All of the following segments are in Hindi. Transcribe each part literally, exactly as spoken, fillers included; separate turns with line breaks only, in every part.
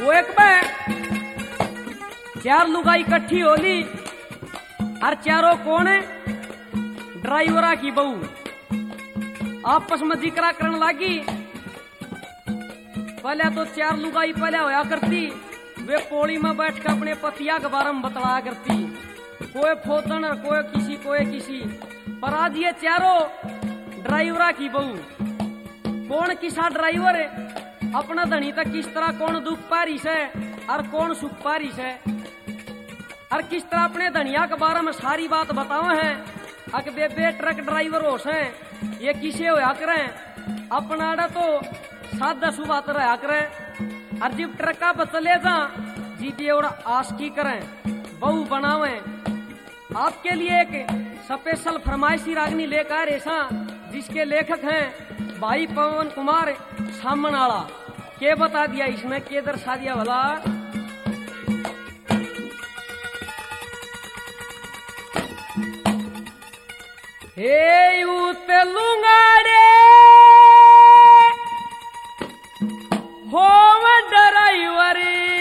वो एक बार चार लुगाई इकट्ठी होली और चारों कौन है ड्राइवरा की बहू आपस में जिक्रा करने लगी। पहले तो चार लुगाई पहले होया करती वे पौड़ी में बैठ कर अपने पतिया के बारे में बतलाया करती, कोई फोतन और कोई किसी कोई किसी। पर आज ये चारों ड्राइवरा की बहू कौन किसा ड्राइवर है अपना धनी तक किस तरह कौन दुख पारी से और कौन सुख पारी से और किस तरह अपने धनिया के बारे में सारी बात बताओ है। अक बेबे ट्रक ड्राइवर हो से ये किसे होया करें अपना आड़ा तो सादा सुबात रहा करें और जब ट्रका पर चले जा जीती और आस्की करें बहू बनावे। आपके लिए एक स्पेशल फरमाइशी रागनी लेकर ऐसा जिसके लेखक हैं भाई पवन कुमार सामनाला। के बता दिया इसमें के दर्शा दिया भला। हे उते लुंगाड़े होम ड्राइवर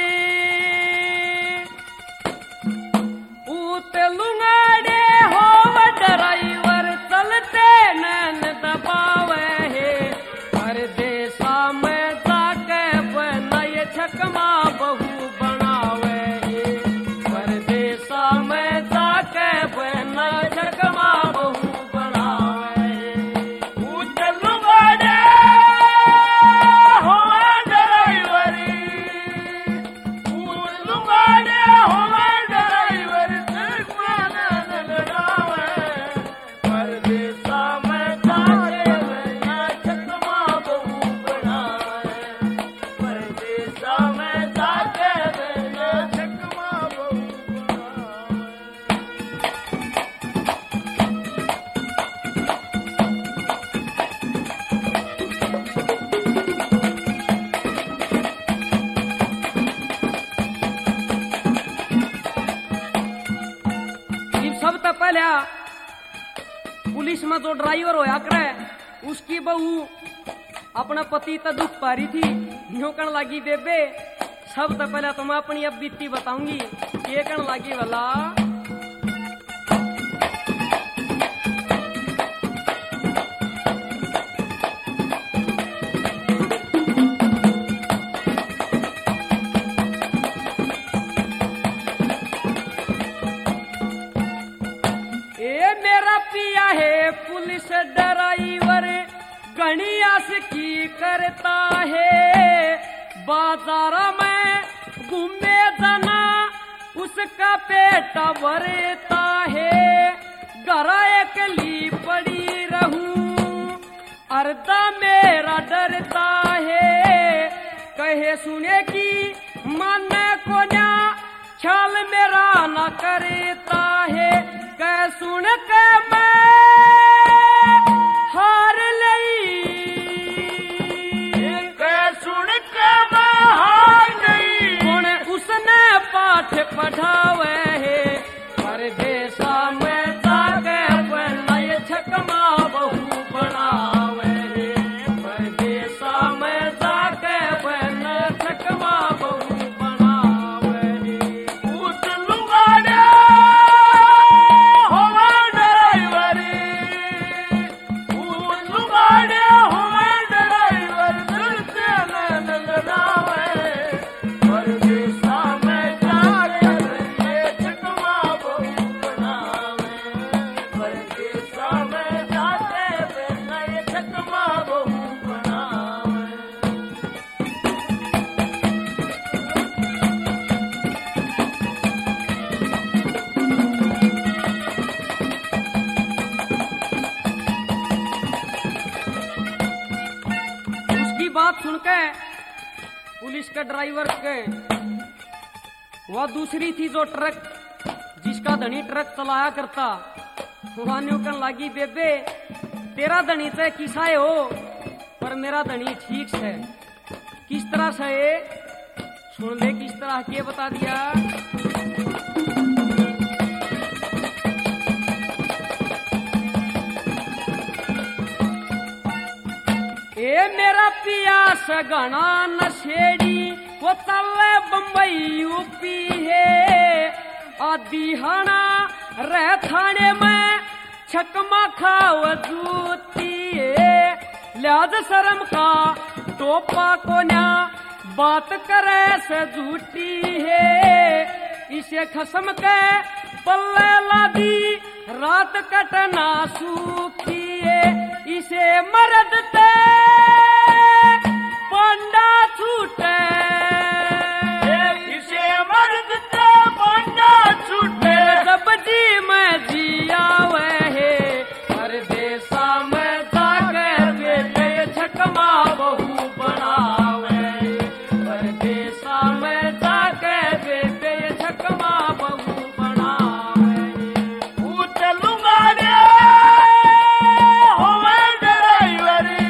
उते लुंगाड़े होम ड्राइवर चलते नैन दबावे है परदेसा में जाके बनाए छकमा बहू बनावे है परदेसा में जाके बनाए छकमा बहू पुलिस में जो ड्राइवर होया करे उसकी बहू अपना पति तो दुख पा रही थी यूं कण लगी बेबे सब तो पहले तो मैं अपनी अब बीती बताऊंगी ये कण लगी भला। पुलिस ड्राइवर घनी आस की करता है बाजार में घूमे जाना उसका पेट भरता है घर एक ली पड़ी रहूं अर्धा मेरा डरता है कहे सुने की मन को ना ख्याल मेरा न करता है कह सुन के मैं हार लई कह सुन के मैं हार गई कौन उसने पाठ पढ़ावे है परदेसा में जाके बनाए छकमा बहू बनावे है परदेसा में जाके बनाए छकमा बहू बनावे है उठ लुगाड़े सुन के पुलिस के ड्राइवर के वह दूसरी थी जो ट्रक जिसका धनी ट्रक चलाया करता वह न्यूकन लगी बेबे तेरा धनी से किसाए हो पर मेरा धनी ठीक है किस तरह से सुन ले किस तरह के बता दिया। ए मेरा पिया सगना नशेड़ी वो चले बम्बई यूपी है आदि हाना रह थाने में छकमा खाव जूती है लिहाज शर्म का टोपा को ना बात करे से झूठी है इसे खसम के पल्ले लादी रात कटना सूखी है इसे मर्द ते पंडा छूटे
इसे मर्द ते पंडा छूटे
जब जी में जिया है हर देशा में जाके बेटे छकमा बहू बनावे हर देशा में जाके बेटे छकमा बहू बनावे
ऊट लुगाड़े होवे ड्राइवरी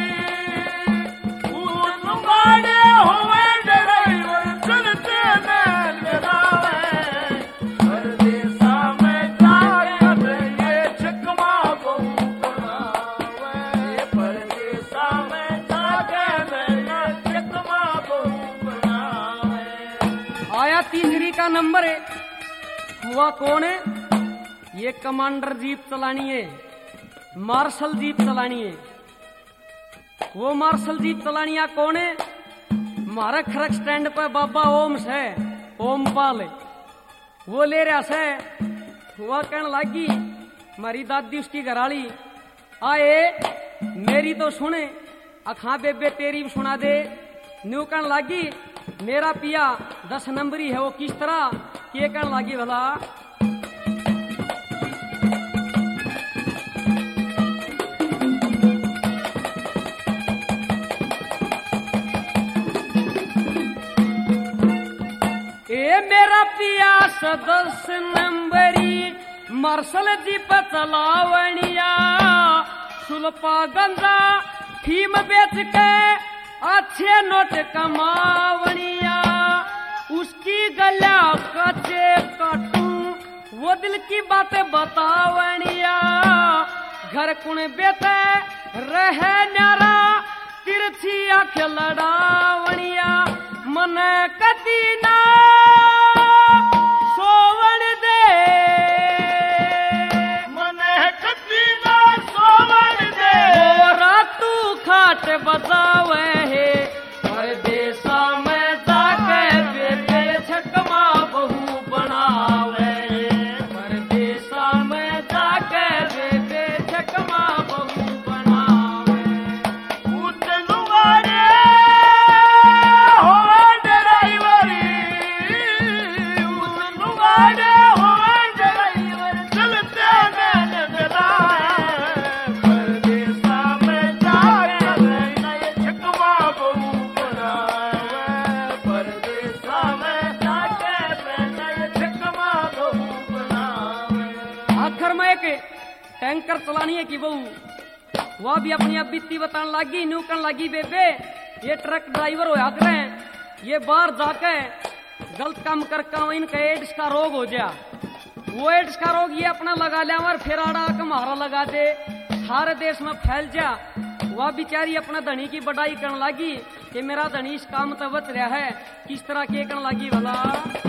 ऊट लुगाड़े होवे ड्राइवर चलते में लगावे हर देशा में जाके ये छकमा बहू बनावे परदेशा में जाके ये छकमा बहू बनावे।
आया तीसरी का नंबर है हुआ कौन है ये कमांडर जीप चलानी है मार्शल जीप चलानी है वो मार्शल जीप चलानिया कौन है हमारे खरक स्टैंड पे बाबा ओम से ओमपाल है वो ले रहा से हुआ कहने लगी हमारी दादी उसकी घराली आए मेरी तो सुने अखा बेबे तेरी भी सुना दे न्यू कहने लगी मेरा पिया दस नंबरी है वो किस तरह के कहने लगी भला ए मेरा पिया सदस नंबरी मार्शल जीप चलावनिया सुलपा गंजा फीम बेच के अच्छे नोट कमावनिया उसकी गला कचे काटू वो दिल की बातें बतावनिया घर कुण बेटे रहे न्यारा तिरछी आंख लड़ावनिया मन कदी ना सोवन दे
मन कदी ना सोवन दे
रातू खाट बजावे है परदेशा में जाके बेटे छकमा बहू बनावे परदेशा में जाके बेटे छकमा बहू बनावे
ऊट लुगाड़े होवे ड्राइवरी ऊट लुगाड़े होवे ड्राइवर चलते में लगावे परदेशा में जाके नए छकमा बहू बनावे परदेशा में जाके नए छकमा बहू बनावे।
आखिर में एक टैंकर चलानी है कि बहू वह भी अपनी अब बीती बताने लगी न्यू करने लगी बेबे ये ट्रक ड्राइवर होया करे ये बाहर जाके गलत काम करके इनका एड्स का रोग हो जा वो एड्स का रोग ये अपना लगा लिया और फिर आड़ा के मारा लगा दे सारे देश में फैल जा वह बेचारी अपना धनी की बड़ाई करने लगी कि मेरा धनी इस काम तो बच रहा है किस तरह के करने लगी भला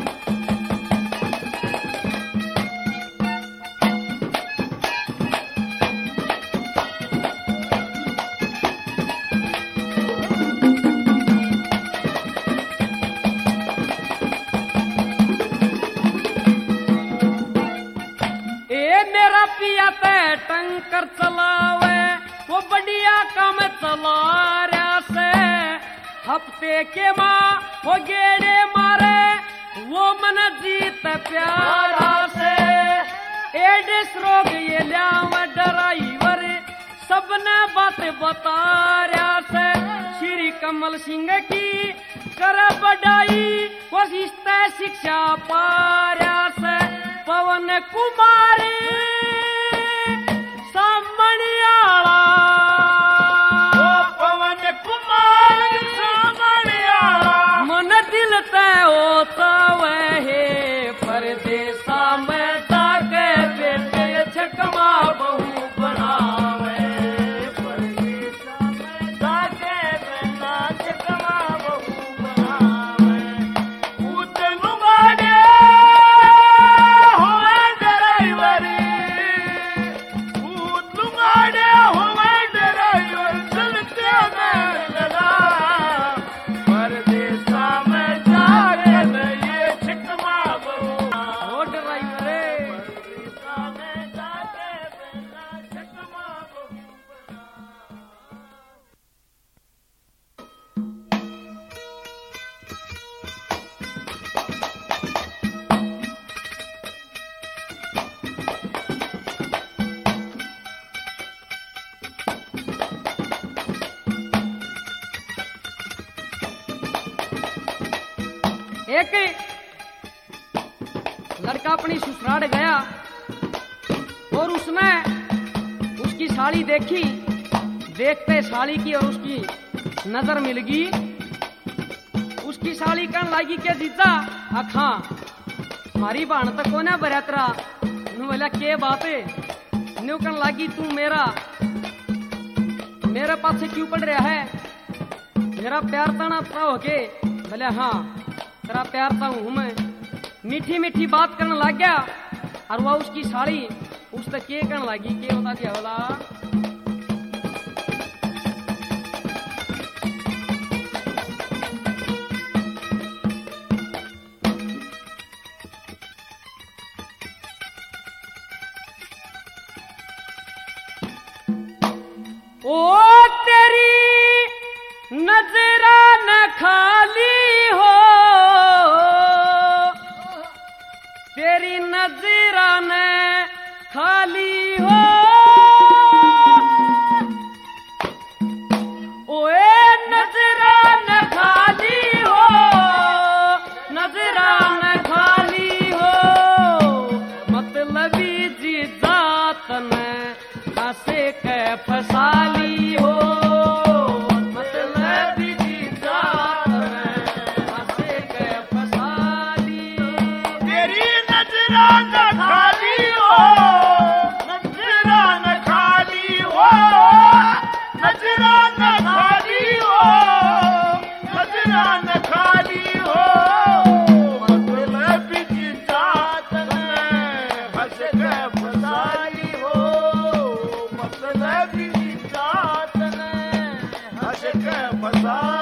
पिया पे टंकर चलावे वो बढ़िया काम चला रहा से हफ्ते के माँ वो गेड़े मारे वो मन जीत प्यारा से एड्स रोग ये लियाव ड्राइवर सबने बात बता रहा से श्री कमल सिंह की कर बढ़ाई वो शिक्षा पा रहा से पवन कुमारी सामणियाला
पवन कुमार सामणियाला
मन दिल ते होतावे है परदेशा में जाके बेटे छकमा बहू बनावे
परदेशा में जाके बेटा छकमा बहू बनावे।
एक लड़का अपनी ससुराल गया और उसने उसकी साड़ी देखी। देखते साड़ी की और उसकी नजर मिल गई। उसकी साड़ी कहने लगी के जीजा अखा हमारी बहन तक को ना बरतरा नु बोला के बात है। न्यू कहने लगी तू मेरा मेरे पास से क्यों पड़ रहा है? मेरा प्यार ताना था हो के? बोले हाँ तेरा प्यार था हूं मैं। मीठी मीठी बात करने लग गया और वह उसकी साड़ी उस तक के करने लगी के बता दिया बोला ओ तेरी नजरा न खाली हो, तेरी नजरा न खाली हो। ओए नजरा न खाली हो, नजरा न खाली हो। मतलबी जी जात न हंसे के फसाली हो। मतलबी जी जात न हंसे के फसाली।
तेरी नजरा न खाली हो, नजरा न खाली हो, नजरा न खाली हो, नजरा न खाली हो। मतलबी जी जात न हंस के फसाली हो। मतलबी जी जात न हंस के फसाली